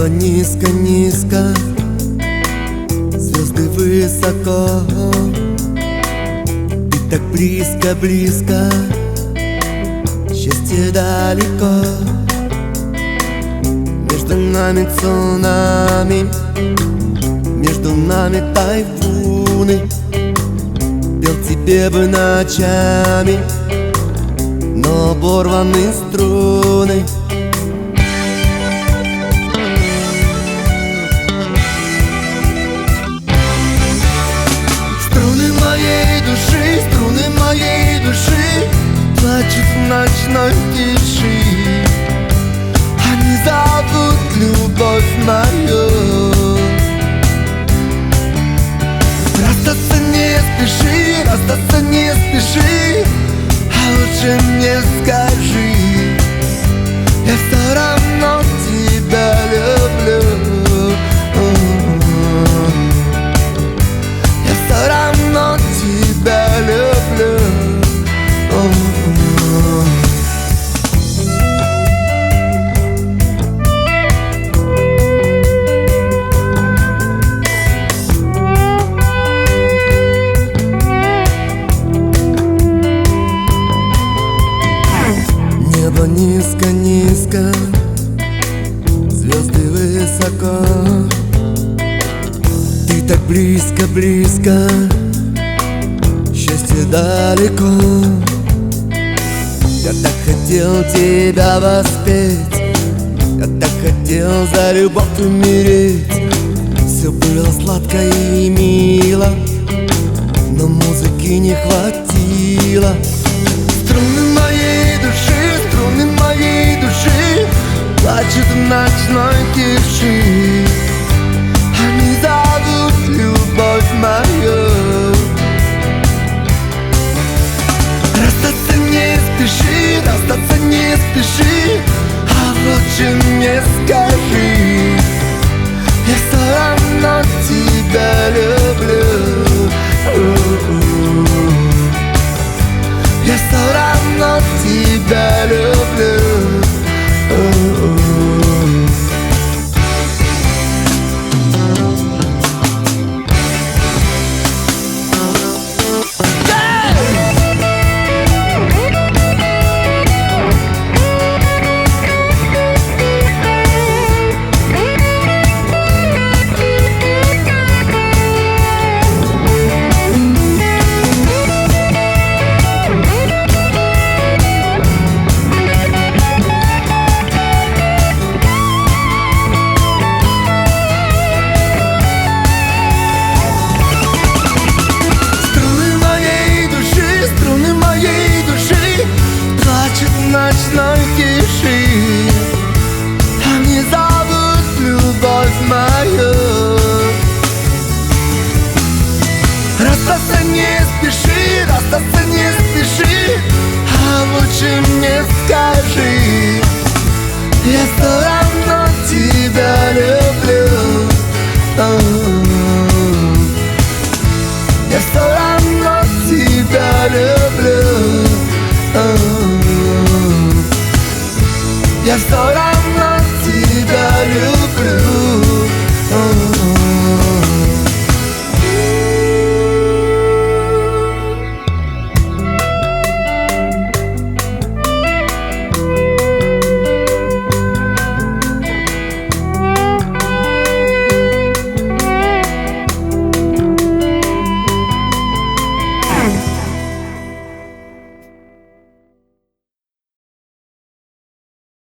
Небо низко-низко, звезды высоко, ты так близко-близко, счастье далеко. Между нами цунами, между нами тайфуны. Пел тебе бы ночами, но оборваны струны. Струны моей души плачут в ночной тиши. Они зовут любовь мою. Расстаться не спеши, а лучше мне скажи, я все равно тебя люблю. Я все равно тебя люблю. Небо низко-низко, звезды высоко, ты так близко-близко, счастье далеко. Я так хотел тебя воспеть, я так хотел за любовь умереть. Все было сладко и мило, но музыки не хватило. Струны моей души плачут в ночной тиши. Они зовут любовь мою. Расстаться не спеши, а лучше мне скажи, я все равно тебя люблю. Я все равно тебя люблю. Ночной тиши, они зовут любовь мою. Расстаться не спеши, а лучше мне скажи, я все равно тебя люблю. Я все равно тебя люблю. Я все равно